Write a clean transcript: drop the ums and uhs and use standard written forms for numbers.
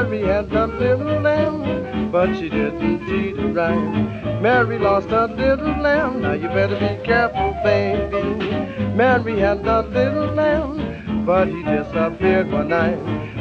Mary had a little lamb, but she didn't treat it right. Mary lost a little lamb, now you better be careful, baby. Mary had a little lamb, but he disappeared one night.